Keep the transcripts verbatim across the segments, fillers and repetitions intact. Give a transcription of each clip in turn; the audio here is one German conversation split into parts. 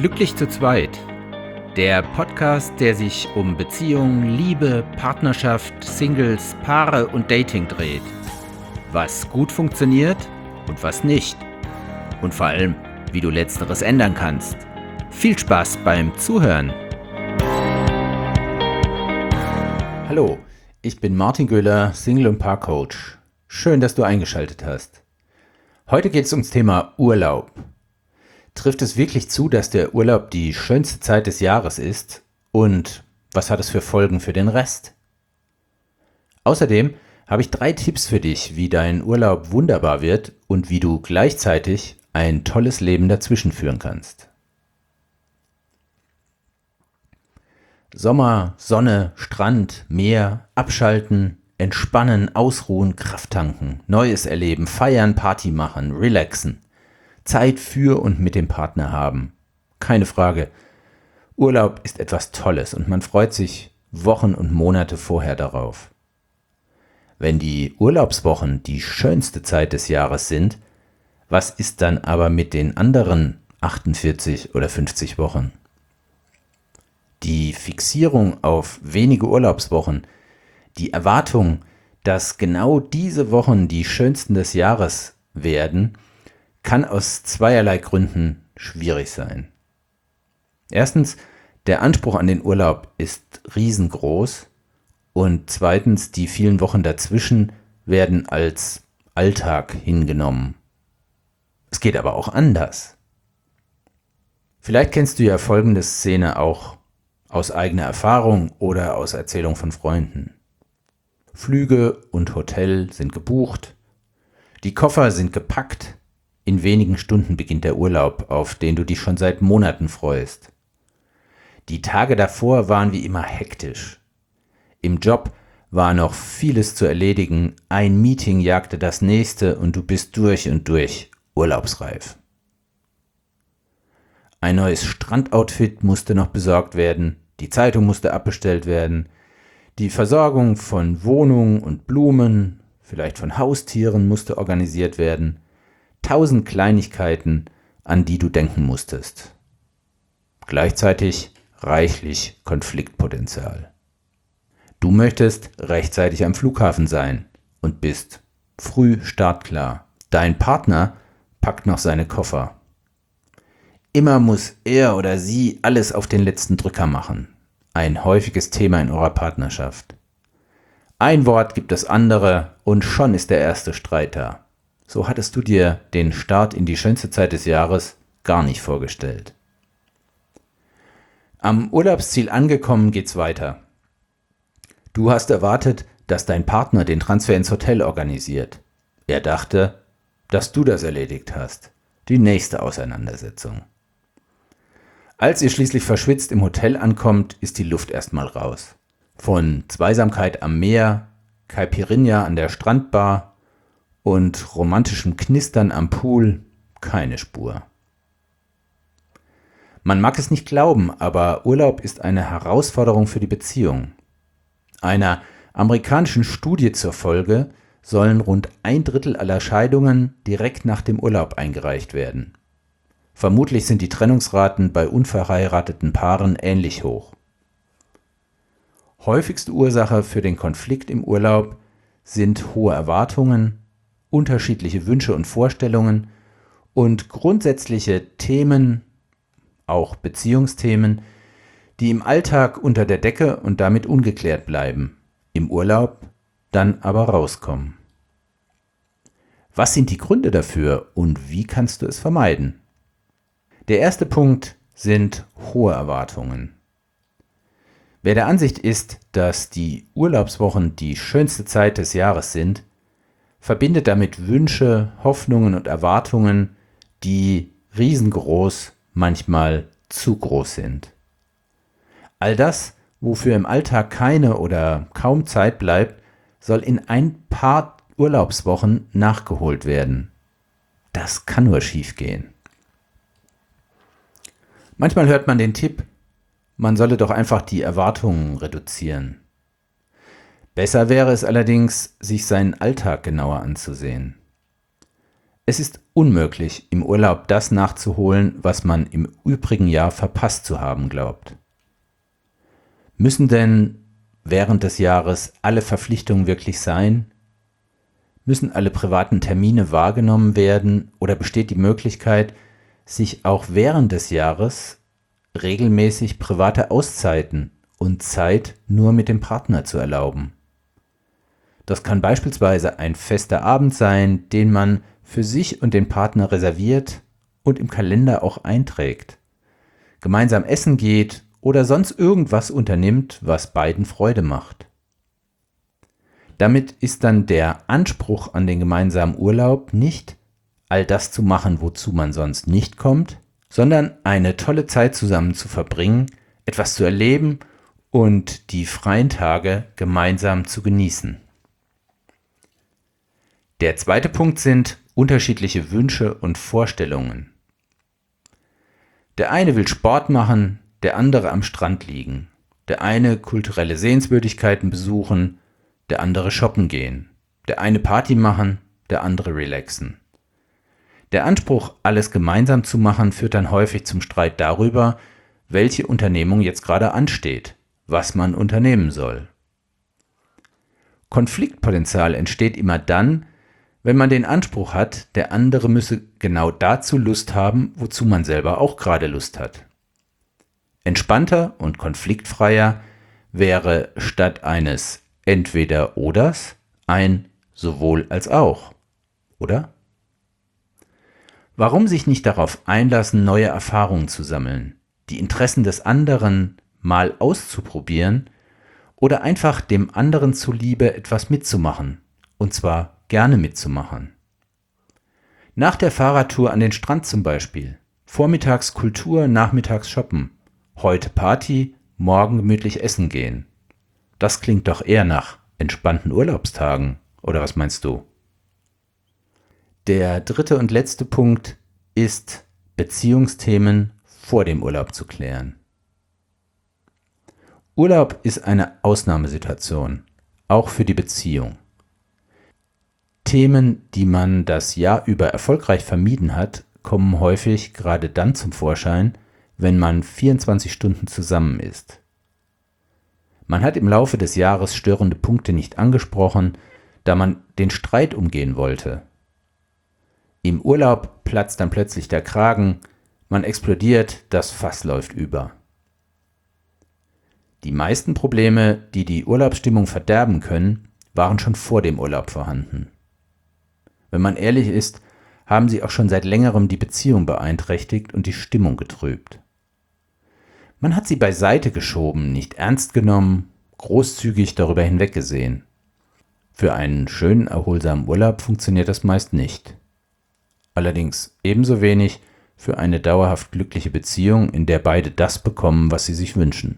Glücklich zu zweit. Der Podcast, der sich um Beziehungen, Liebe, Partnerschaft, Singles, Paare und Dating dreht. Was gut funktioniert und was nicht. Und vor allem, wie du Letzteres ändern kannst. Viel Spaß beim Zuhören. Hallo, ich bin Martin Göhler, Single- und Paarcoach. Schön, dass du eingeschaltet hast. Heute geht es ums Thema Urlaub. Trifft es wirklich zu, dass der Urlaub die schönste Zeit des Jahres ist? Und was hat es für Folgen für den Rest? Außerdem habe ich drei Tipps für dich, wie dein Urlaub wunderbar wird und wie du gleichzeitig ein tolles Leben dazwischen führen kannst. Sommer, Sonne, Strand, Meer, abschalten, entspannen, ausruhen, Kraft tanken, Neues erleben, feiern, Party machen, relaxen. Zeit für und mit dem Partner haben. Keine Frage. Urlaub ist etwas Tolles und man freut sich Wochen und Monate vorher darauf. Wenn die Urlaubswochen die schönste Zeit des Jahres sind, was ist dann aber mit den anderen achtundvierzig oder fünfzig Wochen? Die Fixierung auf wenige Urlaubswochen, die Erwartung, dass genau diese Wochen die schönsten des Jahres werden, kann aus zweierlei Gründen schwierig sein. Erstens, der Anspruch an den Urlaub ist riesengroß und zweitens, die vielen Wochen dazwischen werden als Alltag hingenommen. Es geht aber auch anders. Vielleicht kennst du ja folgende Szene auch aus eigener Erfahrung oder aus Erzählung von Freunden. Flüge und Hotel sind gebucht, die Koffer sind gepackt. In wenigen Stunden beginnt der Urlaub, auf den du dich schon seit Monaten freust. Die Tage davor waren wie immer hektisch. Im Job war noch vieles zu erledigen, ein Meeting jagte das nächste und du bist durch und durch urlaubsreif. Ein neues Strandoutfit musste noch besorgt werden, die Zeitung musste abbestellt werden, die Versorgung von Wohnung und Blumen, vielleicht von Haustieren musste organisiert werden. Tausend Kleinigkeiten, an die du denken musstest. Gleichzeitig reichlich Konfliktpotenzial. Du möchtest rechtzeitig am Flughafen sein und bist früh startklar. Dein Partner packt noch seine Koffer. Immer muss er oder sie alles auf den letzten Drücker machen. Ein häufiges Thema in eurer Partnerschaft. Ein Wort gibt das andere und schon ist der erste Streit da. So hattest du dir den Start in die schönste Zeit des Jahres gar nicht vorgestellt. Am Urlaubsziel angekommen geht's weiter. Du hast erwartet, dass dein Partner den Transfer ins Hotel organisiert. Er dachte, dass du das erledigt hast. Die nächste Auseinandersetzung. Als ihr schließlich verschwitzt im Hotel ankommt, ist die Luft erstmal raus. Von Zweisamkeit am Meer, Caipirinha an der Strandbar und romantischem Knistern am Pool keine Spur. Man mag es nicht glauben, aber Urlaub ist eine Herausforderung für die Beziehung. Einer amerikanischen Studie zur Folge sollen rund ein Drittel aller Scheidungen direkt nach dem Urlaub eingereicht werden. Vermutlich sind die Trennungsraten bei unverheirateten Paaren ähnlich hoch. Häufigste Ursache für den Konflikt im Urlaub sind hohe Erwartungen, unterschiedliche Wünsche und Vorstellungen und grundsätzliche Themen, auch Beziehungsthemen, die im Alltag unter der Decke und damit ungeklärt bleiben, im Urlaub dann aber rauskommen. Was sind die Gründe dafür und wie kannst du es vermeiden? Der erste Punkt sind hohe Erwartungen. Wer der Ansicht ist, dass die Urlaubswochen die schönste Zeit des Jahres sind, verbindet damit Wünsche, Hoffnungen und Erwartungen, die riesengroß, manchmal zu groß sind. All das, wofür im Alltag keine oder kaum Zeit bleibt, soll in ein paar Urlaubswochen nachgeholt werden. Das kann nur schiefgehen. Manchmal hört man den Tipp, man solle doch einfach die Erwartungen reduzieren. Besser wäre es allerdings, sich seinen Alltag genauer anzusehen. Es ist unmöglich, im Urlaub das nachzuholen, was man im übrigen Jahr verpasst zu haben glaubt. Müssen denn während des Jahres alle Verpflichtungen wirklich sein? Müssen alle privaten Termine wahrgenommen werden oder besteht die Möglichkeit, sich auch während des Jahres regelmäßig private Auszeiten und Zeit nur mit dem Partner zu erlauben? Das kann beispielsweise ein fester Abend sein, den man für sich und den Partner reserviert und im Kalender auch einträgt, gemeinsam essen geht oder sonst irgendwas unternimmt, was beiden Freude macht. Damit ist dann der Anspruch an den gemeinsamen Urlaub nicht, all das zu machen, wozu man sonst nicht kommt, sondern eine tolle Zeit zusammen zu verbringen, etwas zu erleben und die freien Tage gemeinsam zu genießen. Der zweite Punkt sind unterschiedliche Wünsche und Vorstellungen. Der eine will Sport machen, der andere am Strand liegen. Der eine kulturelle Sehenswürdigkeiten besuchen, der andere shoppen gehen. Der eine Party machen, der andere relaxen. Der Anspruch, alles gemeinsam zu machen, führt dann häufig zum Streit darüber, welche Unternehmung jetzt gerade ansteht, was man unternehmen soll. Konfliktpotenzial entsteht immer dann, wenn man den Anspruch hat, der andere müsse genau dazu Lust haben, wozu man selber auch gerade Lust hat. Entspannter und konfliktfreier wäre statt eines Entweder-Oders ein Sowohl als auch, oder? Warum sich nicht darauf einlassen, neue Erfahrungen zu sammeln, die Interessen des anderen mal auszuprobieren oder einfach dem anderen zuliebe etwas mitzumachen, und zwar gerne mitzumachen. Nach der Fahrradtour an den Strand zum Beispiel, vormittags Kultur, nachmittags shoppen, heute Party, morgen gemütlich essen gehen. Das klingt doch eher nach entspannten Urlaubstagen, oder was meinst du? Der dritte und letzte Punkt ist, Beziehungsthemen vor dem Urlaub zu klären. Urlaub ist eine Ausnahmesituation, auch für die Beziehung. Themen, die man das Jahr über erfolgreich vermieden hat, kommen häufig gerade dann zum Vorschein, wenn man vierundzwanzig Stunden zusammen ist. Man hat im Laufe des Jahres störende Punkte nicht angesprochen, da man den Streit umgehen wollte. Im Urlaub platzt dann plötzlich der Kragen, man explodiert, das Fass läuft über. Die meisten Probleme, die die Urlaubsstimmung verderben können, waren schon vor dem Urlaub vorhanden. Wenn man ehrlich ist, haben sie auch schon seit längerem die Beziehung beeinträchtigt und die Stimmung getrübt. Man hat sie beiseite geschoben, nicht ernst genommen, großzügig darüber hinweggesehen. Für einen schönen, erholsamen Urlaub funktioniert das meist nicht. Allerdings ebenso wenig für eine dauerhaft glückliche Beziehung, in der beide das bekommen, was sie sich wünschen.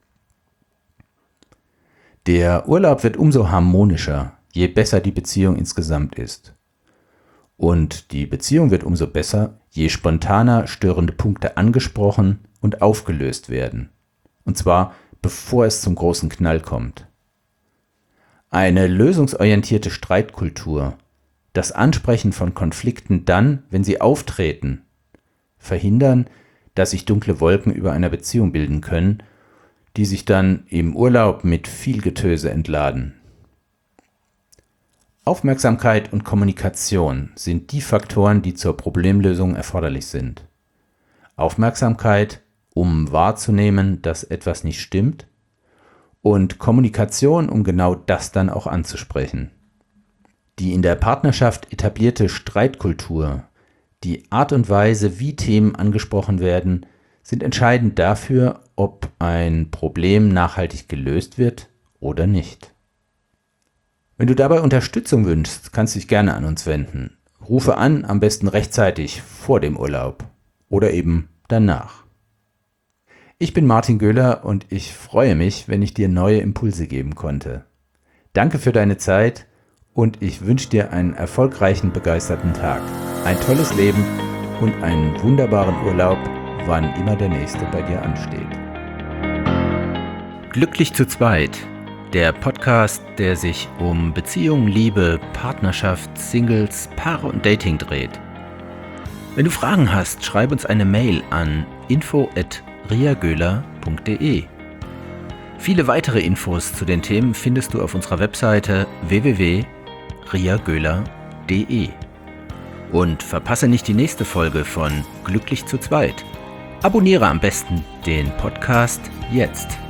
Der Urlaub wird umso harmonischer, je besser die Beziehung insgesamt ist. Und die Beziehung wird umso besser, je spontaner störende Punkte angesprochen und aufgelöst werden. Und zwar bevor es zum großen Knall kommt. Eine lösungsorientierte Streitkultur, das Ansprechen von Konflikten dann, wenn sie auftreten, verhindern, dass sich dunkle Wolken über einer Beziehung bilden können, die sich dann im Urlaub mit viel Getöse entladen. Aufmerksamkeit und Kommunikation sind die Faktoren, die zur Problemlösung erforderlich sind. Aufmerksamkeit, um wahrzunehmen, dass etwas nicht stimmt, und Kommunikation, um genau das dann auch anzusprechen. Die in der Partnerschaft etablierte Streitkultur, die Art und Weise, wie Themen angesprochen werden, sind entscheidend dafür, ob ein Problem nachhaltig gelöst wird oder nicht. Wenn du dabei Unterstützung wünschst, kannst du dich gerne an uns wenden. Rufe an, am besten rechtzeitig vor dem Urlaub oder eben danach. Ich bin Martin Göhler und ich freue mich, wenn ich dir neue Impulse geben konnte. Danke für deine Zeit und ich wünsche dir einen erfolgreichen, begeisterten Tag, ein tolles Leben und einen wunderbaren Urlaub, wann immer der nächste bei dir ansteht. Glücklich zu zweit. der Podcast, der sich um Beziehung, Liebe, Partnerschaft, Singles, Paare und Dating dreht. Wenn du Fragen hast, schreib uns eine Mail an info at riagöhler punkt de. Viele weitere Infos zu den Themen findest du auf unserer Webseite w w w punkt riagöhler punkt de. Und verpasse nicht die nächste Folge von Glücklich zu zweit. Abonniere am besten den Podcast jetzt.